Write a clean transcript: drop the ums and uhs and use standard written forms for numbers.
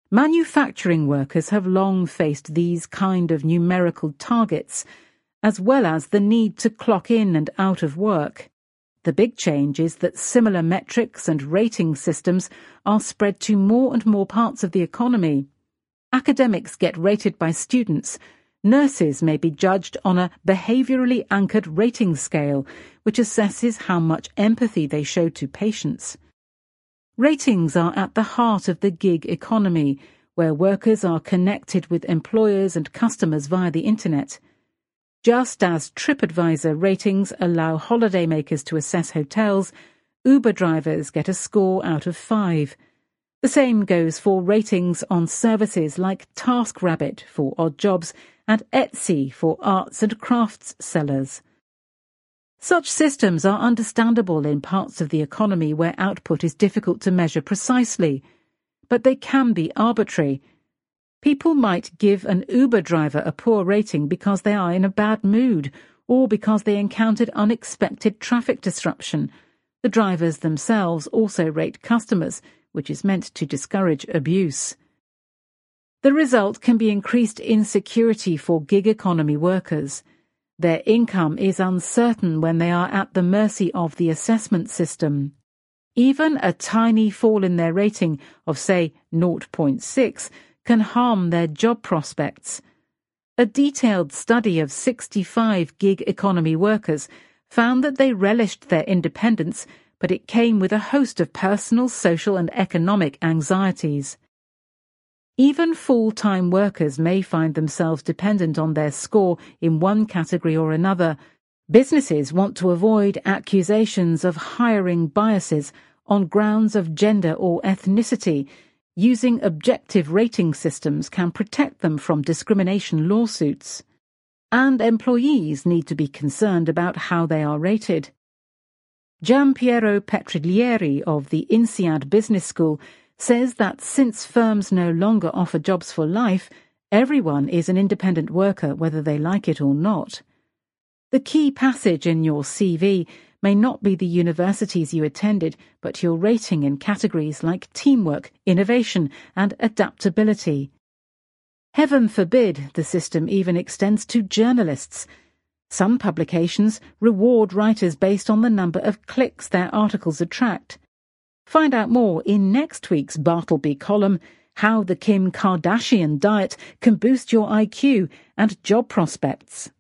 Manufacturing workers have long faced these kind of numerical targets, as well as the need to clock in and out of work. The big change is that similar metrics and rating systems are spread to more and more parts of the economy. Academics get rated by students. Nurses may be judged on a behaviourally anchored rating scale, which assesses how much empathy they show to patients. Ratings are at the heart of the gig economy, where workers are connected with employers and customers via the internet. Just as TripAdvisor ratings allow holidaymakers to assess hotels, Uber drivers get a score out of 5. The same goes for ratings on services like TaskRabbit for odd jobs and Etsy for arts and crafts sellers. Such systems are understandable in parts of the economy where output is difficult to measure precisely, but they can be arbitrary. People might give an Uber driver a poor rating because they are in a bad mood or because they encountered unexpected traffic disruption. The drivers themselves also rate customers, which is meant to discourage abuse. The result can be increased insecurity for gig economy workers. Their income is uncertain when they are at the mercy of the assessment system. Even a tiny fall in their rating of, say, 0.6 can harm their job prospects. A detailed study of 65 gig economy workers found that they relished their independence, but it came with a host of personal, social and economic anxieties. Even full-time workers may find themselves dependent on their score in one category or another. Businesses want to avoid accusations of hiring biases on grounds of gender or ethnicity. Using objective rating systems can protect them from discrimination lawsuits. And employees need to be concerned about how they are rated. Giampiero Petriglieri of the INSEAD Business School says that since firms no longer offer jobs for life, everyone is an independent worker whether they like it or not. The key passage in your CV may not be the universities you attended, but your rating in categories like teamwork, innovation, and adaptability. Heaven forbid the system even extends to journalists. Some publications reward writers based on the number of clicks their articles attract. Find out more in next week's Bartleby column, how the Kim Kardashian diet can boost your IQ and job prospects.